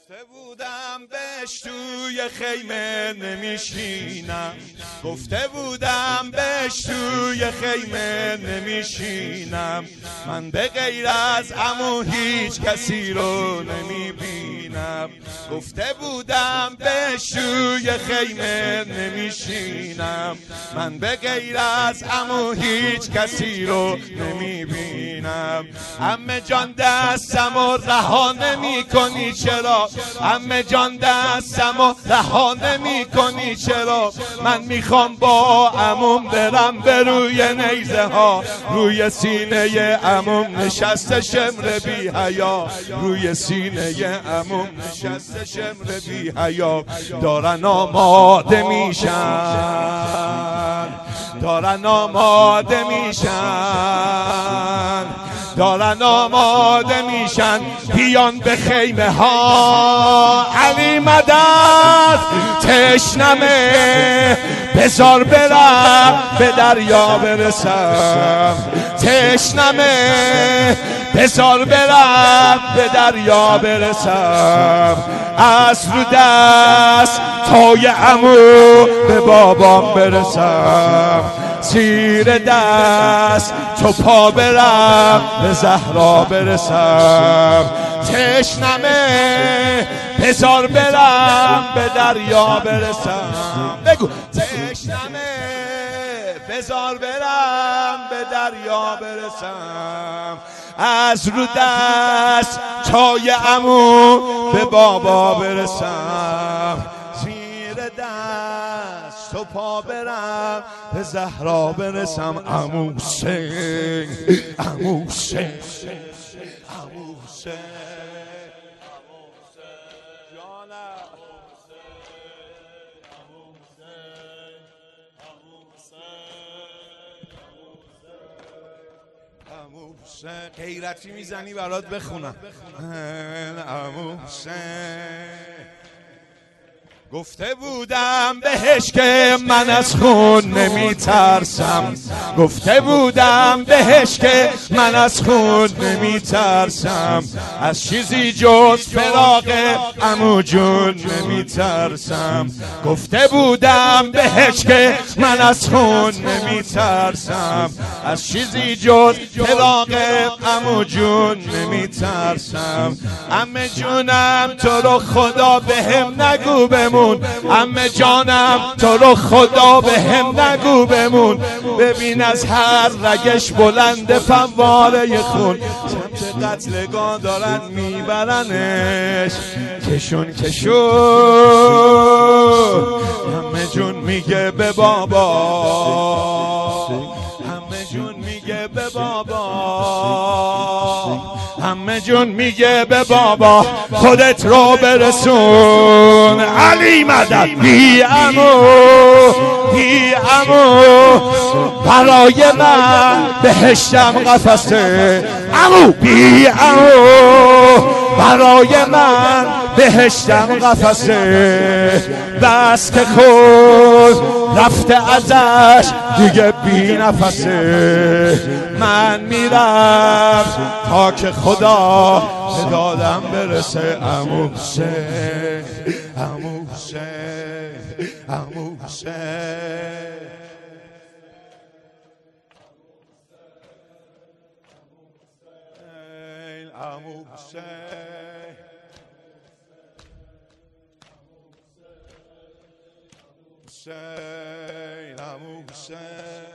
گفته بودم بهش توی خیمه نمیشینم، گفته بودم بهش توی خیمه نمیشینم، من به غیر از عمو هیچ کسی رو نمیبینم. گفته بودم بهش توی خیمه نمیشینم، من به غیر از عمو هیچ کسی رو نمیبینم. عمه جان دستمو رها نمی کنی چرا؟ عمه جان دستمو رها نمی کنی چرا؟ من میخوام با عموم برم به روی نیزه ها، روی سینه عموم نشسته شمر بی حیا، روی سینه عموم نشسته شمر بی حیا. دارن آماده میشن، دارن آماده میشن، دارن آماده میشن بیان به خیمه ها. علی مدد تشنمه بذار برم به دریا برسم، تشنمه بذار برم به دریا برسم. از رو دست تای عمو به بابام برسم، زیر دست تو پا برم به زهرا برسم. تشنمه بذار برم به دریا برسم. بگو تشنمه بذار برم به دریا برسم. از رو دست تای عمو به بابا برسم، زیر دست تو پا برم به زهرا برسم. عمو حسین، عمو حسین، عمو حسین، غیرتی میزنی برات بخونم. عمو حسین گفته بودم بهش که من از خون نمیترسم، گفته بودم بهش که من از خون نمیترسم، از چیزی جز فراق عمو جون نمیترسم. گفته بودم بهش که من از خون نمیترسم، از چیزی جز فراق عمو جون نمیترسم. عمه جونم تو رو خدا بهم نگو بمون، عمه جانم تو رو خدا به هم نگو بمون. ببین از هر رگش بلند فواره خون، سمت قتلگاه دارن میبرنش کشون کشون. عمه جون میگه به بابا، عمه جون میگه به بابا، عمه جون میگه به بابا خودت رو برسون. علی مدد بی عمو، بی عمو برای من بهشتم قفسه. عمو بی عمو برای من بهشتم قفسه. بس که خود رفته ازش دیگه بی نفسه. من میرم تا که خدا به دادم برسه. عمو حسین، عمو حسین، عمو حسین، عمو حسین، حسین، عمو حسین.